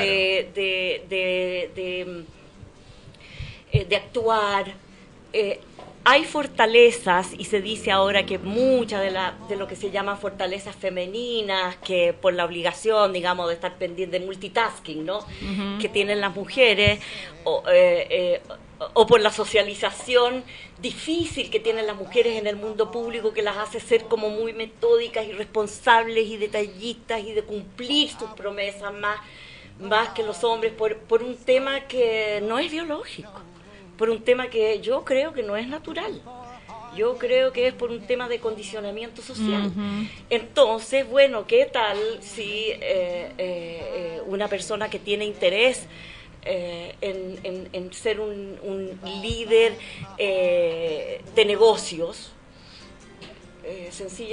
de actuar. Hay fortalezas, y se dice ahora que muchas de lo que se llaman fortalezas femeninas, que por la obligación, digamos, de estar pendiente de multitasking, ¿no? Que tienen las mujeres, o por la socialización difícil que tienen las mujeres en el mundo público, que las hace ser como muy metódicas y responsables y detallistas, y de cumplir sus promesas más que los hombres, por un tema que no es biológico, por un tema que yo creo que no es natural. Yo creo que es por un tema de condicionamiento social. Entonces, bueno, ¿qué tal si una persona que tiene interés en ser un líder de negocios,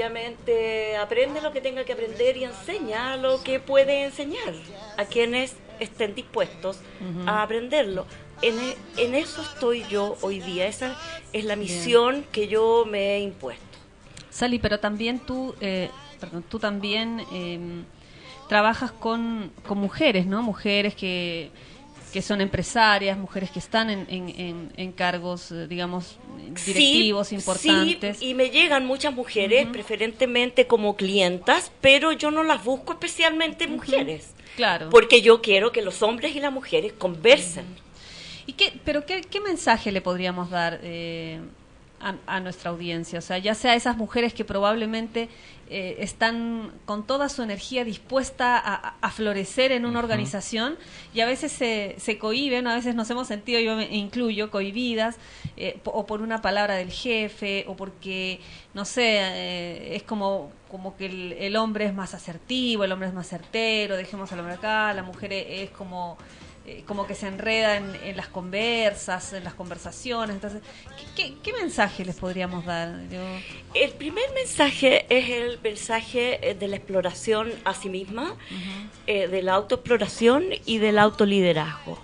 sencillamente aprende lo que tenga que aprender y enseña lo que puede enseñar a quienes estén dispuestos a aprenderlo. En eso estoy yo hoy día. Esa es la misión que yo me he impuesto.
Sally, pero también tú también trabajas con mujeres, ¿no? Mujeres que son empresarias, mujeres que están en cargos, digamos, directivos importantes.
Sí, y me llegan muchas mujeres, preferentemente como clientas, pero yo no las busco especialmente mujeres.
Claro.
Porque yo quiero que los hombres y las mujeres conversen.
¿Y qué mensaje le podríamos dar a nuestra audiencia? O sea, ya sea a esas mujeres que probablemente están con toda su energía dispuesta a florecer en una organización y a veces se cohíben, a veces nos hemos sentido, yo me incluyo, cohibidas, o por una palabra del jefe, o porque, no sé, es como que el hombre es más asertivo, el hombre es más certero, dejemos al hombre acá, la mujer es como que se enreda en las conversaciones. Entonces, ¿qué mensaje les podríamos dar?
El primer mensaje es el mensaje de la exploración a sí misma, de la autoexploración y del autoliderazgo.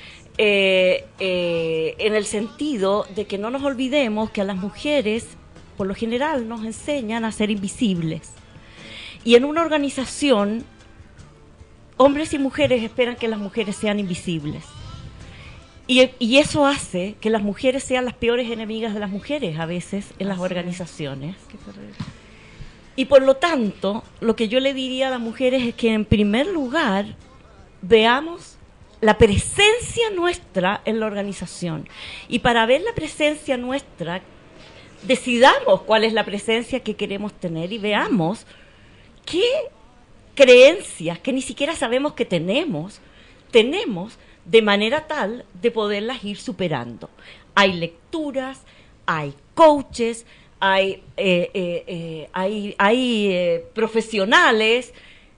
En el sentido de que no nos olvidemos que a las mujeres, por lo general, nos enseñan a ser invisibles. Y en una organización, hombres y mujeres esperan que las mujeres sean invisibles. Y eso hace que las mujeres sean las peores enemigas de las mujeres a veces en las organizaciones.
Qué terrible.
Y por lo tanto, lo que yo le diría a las mujeres es que en primer lugar veamos la presencia nuestra en la organización. Y para ver la presencia nuestra, decidamos cuál es la presencia que queremos tener y veamos qué creencias que ni siquiera sabemos que tenemos de manera tal de poderlas ir superando. Hay lecturas, hay coaches, hay profesionales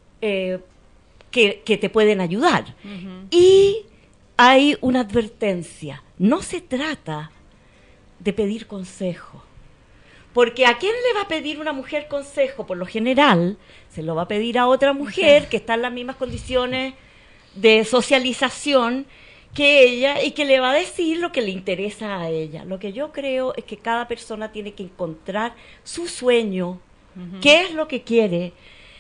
que te pueden ayudar. Y hay una advertencia. No se trata de pedir consejo. Porque ¿a quién le va a pedir una mujer consejo? Por lo general, se lo va a pedir a otra mujer que está en las mismas condiciones de socialización que ella y que le va a decir lo que le interesa a ella. Lo que yo creo es que cada persona tiene que encontrar su sueño, qué es lo que quiere,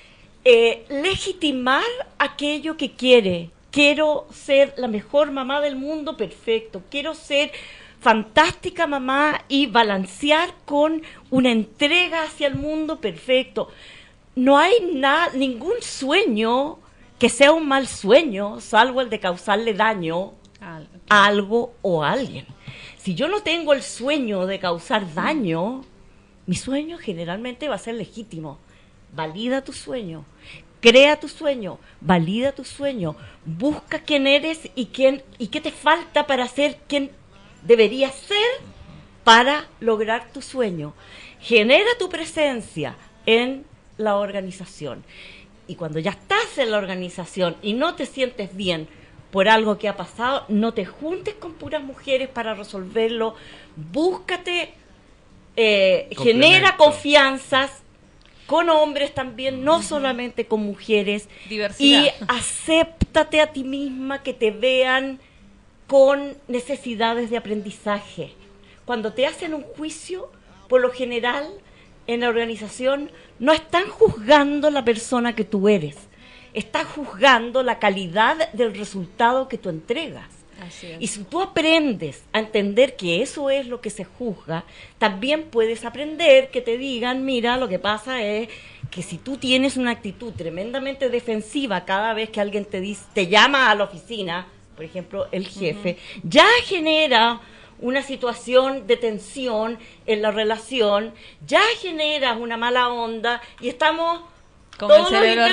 legitimar aquello que quiere. Quiero ser la mejor mamá del mundo, perfecto. Quiero ser fantástica mamá y balancear con una entrega hacia el mundo, perfecto. No hay ningún sueño que sea un mal sueño, salvo el de causarle daño a algo o a alguien. Si yo no tengo el sueño de causar daño, mi sueño generalmente va a ser legítimo. Valida tu sueño, crea tu sueño, valida tu sueño, busca quién eres y qué te falta para ser quien deberías ser para lograr tu sueño. Genera tu presencia en la organización. Y cuando ya estás en la organización y no te sientes bien por algo que ha pasado, no te juntes con puras mujeres para resolverlo. Búscate, genera confianzas con hombres también, no solamente con mujeres.
Diversidad.
Y acéptate a ti misma, que te vean con necesidades de aprendizaje. Cuando te hacen un juicio, por lo general, en la organización, no están juzgando la persona que tú eres, están juzgando la calidad del resultado que tú entregas.
Así es.
Y si tú aprendes a entender que eso es lo que se juzga, también puedes aprender que te digan, mira, lo que pasa es que si tú tienes una actitud tremendamente defensiva cada vez que alguien te llama a la oficina, por ejemplo, el jefe, ya genera una situación de tensión en la relación, ya genera una mala onda y estamos todos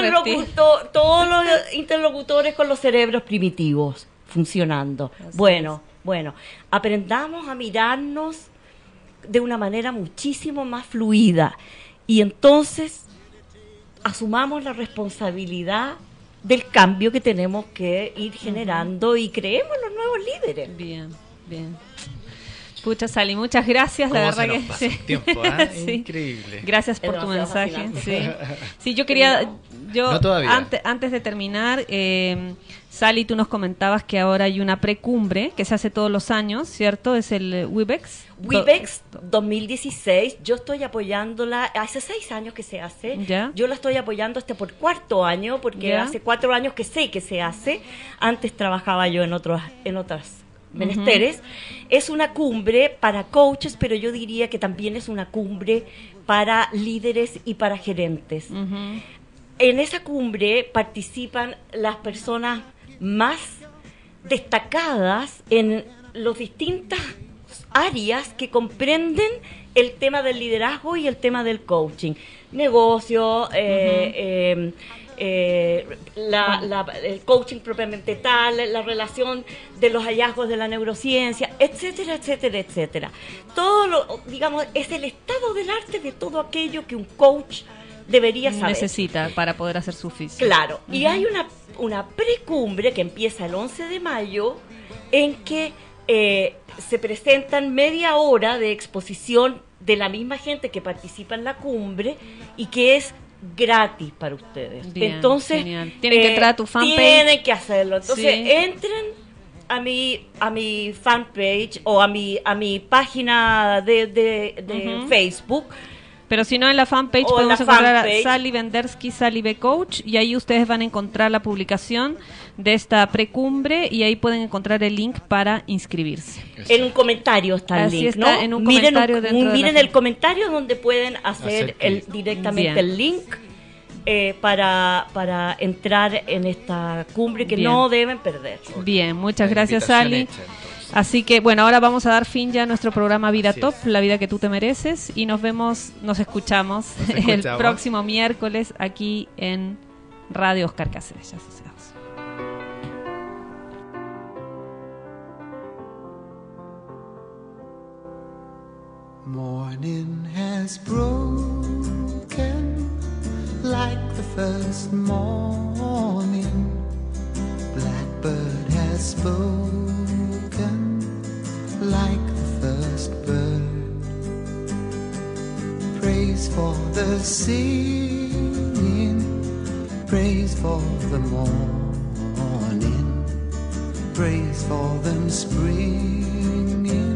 los interlocutores con los cerebros primitivos funcionando. Bueno, aprendamos a mirarnos de una manera muchísimo más fluida y entonces asumamos la responsabilidad del cambio que tenemos que ir generando y creemos los nuevos líderes.
Bien. Pucha, Sally, muchas gracias, la verdad que
pasa el tiempo, ¿eh?
Sí.
Increíble.
Gracias por tu mensaje. Sí, yo quería Yo,
no todavía.
Antes de terminar, Sally, tú nos comentabas que ahora hay una precumbre que se hace todos los años, ¿cierto? Es el WIBEX.
WIBEX 2016, yo estoy apoyándola, hace 6 años que se hace,
¿Ya?
Yo la estoy apoyando por 4º año, porque
¿Ya?
hace 4 años que sé que se hace, antes trabajaba yo en otras menesteres. Es una cumbre para coaches, pero yo diría que también es una cumbre para líderes y para gerentes. En esa cumbre participan las personas más destacadas en las distintas áreas que comprenden el tema del liderazgo y el tema del coaching. Negocio, el coaching propiamente tal, la relación de los hallazgos de la neurociencia, etcétera, etcétera, etcétera. Todo lo, digamos, es el estado del arte de todo aquello que un coach debería saber.
Necesita para poder hacer su oficio.
Claro, y hay una precumbre que empieza el 11 de mayo en que se presentan media hora de exposición de la misma gente que participa en la cumbre y que es gratis para ustedes.
Bien,
entonces,
genial. Tienen que entrar a tu fanpage.
Tienen que hacerlo. Entonces,
Sí.
entren a mi fanpage o a mi página de Facebook.
Pero si no, en la fanpage
O en
podemos
la
encontrar
fanpage.
a Sally Wenderski, Sally B. Coach, y ahí ustedes van a encontrar la publicación de esta precumbre y ahí pueden encontrar el link para inscribirse.
En un comentario está el
Así
link,
está,
¿no?
en un comentario dentro de la
miren
fan-
el comentario donde pueden hacer
clic.
directamente
Bien.
el link para entrar en esta cumbre que
Bien.
no deben perder.
Bien, muchas
La
gracias,
invitación
Sally.
hecha, entonces.
Así que, bueno, ahora vamos a dar fin ya a nuestro programa Vida
Así
Top,
es.
la vida que tú te mereces, y nos escuchamos el
escuchamos.
próximo miércoles aquí en Radio Oscar Cáceres. Ya asociados.
Morning has broken like the first morning. Blackbird has spoken like the first bird. Praise for the singing, praise for the morning, praise for them springing